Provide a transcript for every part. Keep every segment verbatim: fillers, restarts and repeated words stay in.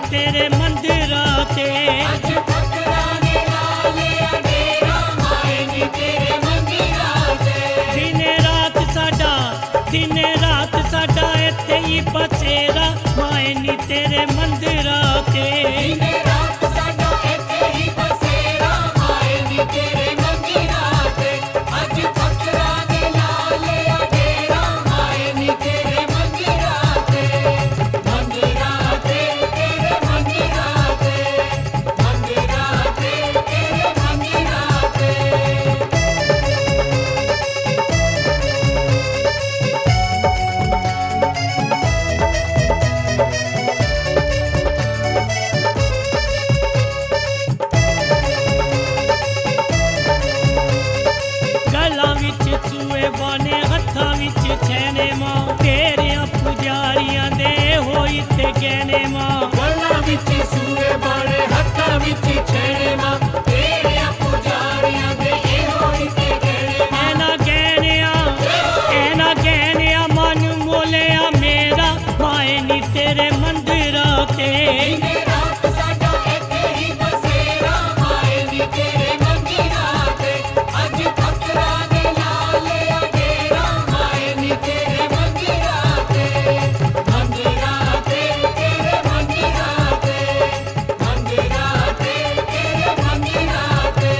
तेरे मंदिरा ते अज फकरा ने ला लिया डेरा माए नी तेरे मंदिरा ते दिने रात साडा दिने रात साडा इत्थे ही बसेरा माए नी तेरे मंदिरा ते दिने रात साडा इत्थे ही बसेरा माए नी तेरे मंदिरा ते अज फकरा ने ला लिया डेरा माए नी तेरे मंदिरा ते मंदिरा ते तेरे मंदिरा ते मंदिरा ते तेरे मंदिरा ते गलां विच चूए बाने हत्थां विच छैने मां तेरियां पुजारियां दे होई ते गहने मां गल्लां विच सूए बाणे हत्थां विच छेड़े मां तेरियां पुजारियां दे एहो ही ते गहने मां ऐना गहनिया ऐना गहनिया मन मोलिया मेरा माए नी तेरे मंदिरा ते दिने रात साडा इत्थे ही बसेरा माए नी तेरे मंदिरा ते अज फकरा ने ला लिया डेरा माए नी तेरे मंदिरा ते मंदिरा ते तेरे मंदिरा ते मंदिरा ते तेरे मंदिरा ते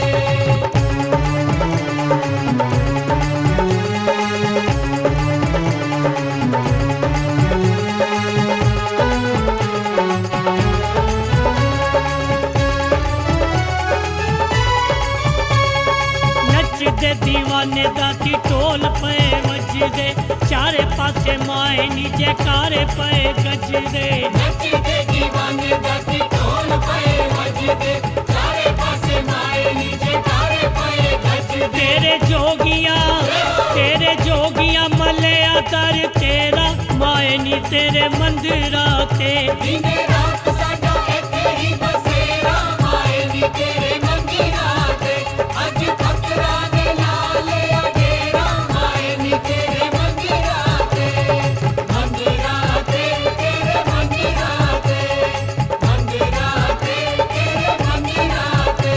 नचदे दीवाने दा की ढोल पे वजदे चारे पासे माए नी जयकारे पे गजदे नचदे दीवाने दाती ढोल पे वजदे चारे पासे माए नी जयकारे पे गजदे तेरे जोगिया तेरे जोगिया मलिया दर तेरा माए नी तेरे मंदिरा ते दिने रात साडा इत्थे ही बसेरा माए नी तेरे मंदिरा ते अज फकरा ने ला लिया डेरा माए नी तेरे मंदिरा ते मंदिरा ते तेरे मंदिरा ते मंदिरा ते तेरे मंदिरा ते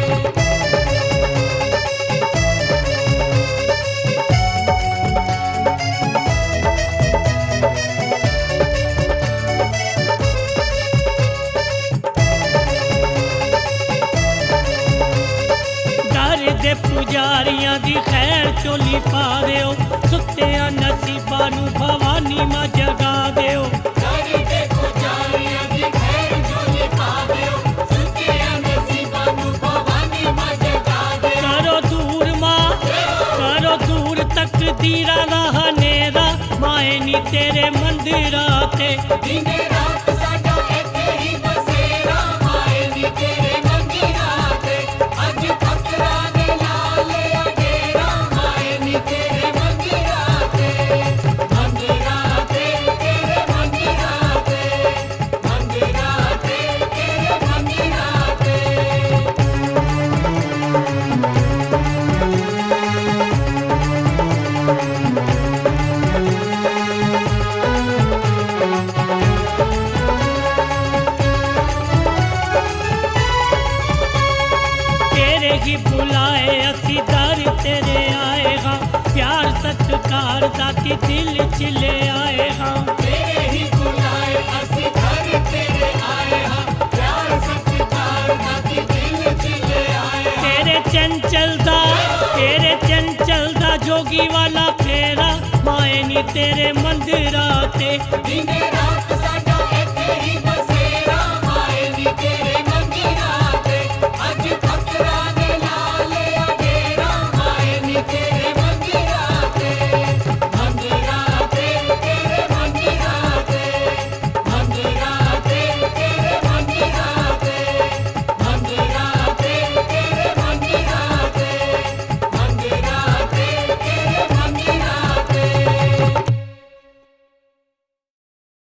दर दे पुजारियां दी खैर चोली पा दिओ सुत्तियां नसीबां नू भवानी मां जगा दिओ सारी ते पुजारियां दी खैर झोली पा दिओ सुतियां नसीबां नू भवानी मां जगा दे करो दूर मां करो दूर तकदीरा दा हनेरा माए नी तेरे मंदिरा ते दिने रात साडा इत्थे ही बसेरा माए नी तेरे मंदिरा ते अज फकरा ने ला लिया डेरा माए नी तेरे मंदिरा ते मंदिरा ते तेरे मंदिरा ते मंदिरा ते तेरे मंदिरा ते तेरे ही बुलाए असी दर तेरे आए हाँ प्यार सत्कार दाती दिल चिले आए हाँ तेरे ही बुलाए असी घर तेरे आए हाँ प्यार सत्कार दाती दिल चिले आए हाँ तेरे चंचल दा तेरे चंचल दा जोगी वाला फेरा माए नी तेरे मंदिरा ते दिने रात साडा इत्थे ही बसेरा